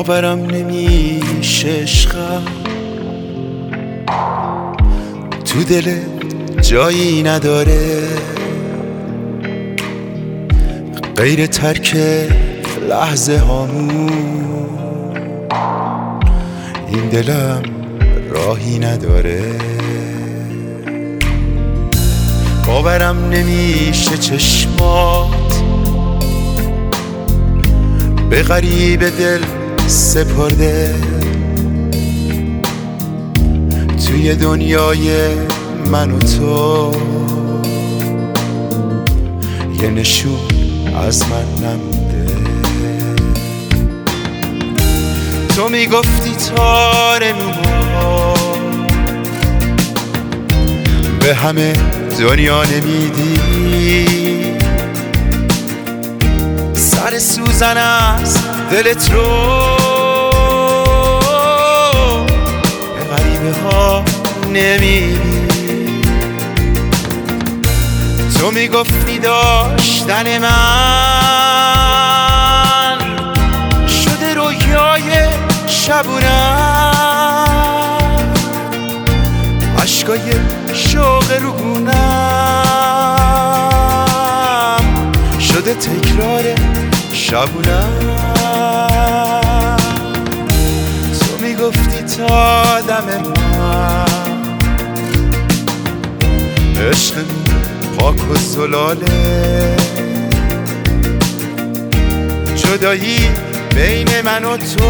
باورم نمیشه عشقم تو دل جایی نداره غیر ترک لحظه هامون این دلم راهی نداره باورم نمیشه چشمات به غریب دل سپرده توی دنیای من و تو یه نشون از من نمونده تو میگفتی تار موها به همه دنیا نمیدی سر سوزن از دلت رو به غریبه ها نمیدی تو میگفتی داشتن من شده رویای شبونم عشقای شوق روگونم شده تکرار شبونم تو میگفتی تا دم من عشق پاک و زلاله جدایی بین من و تو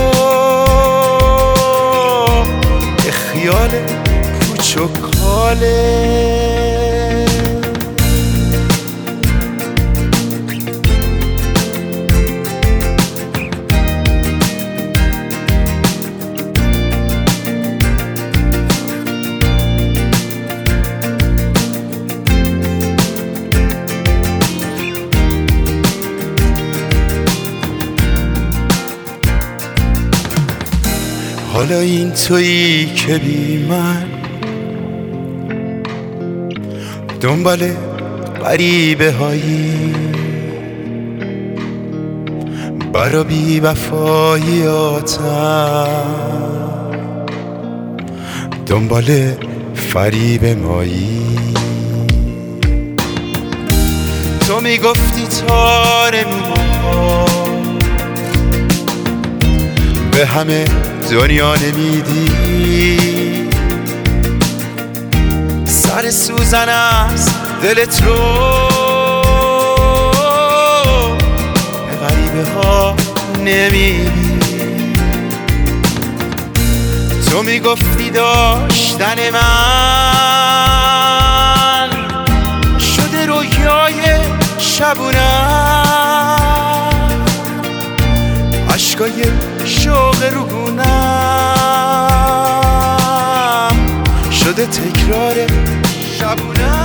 یه خیال پوچ و کاله حالا این تویی که بی من دنبال غریبه هایی برا بی وفاییاتم دنبال فریب مایی تو میگفتی تار موها به همه دنیا نمیدی سر سوزن از دلت رو به غریبه ها نمیدی تو میگفتی داشتن من شده رویای شبونم عشقای شوق روگونم شده تکرار شبونم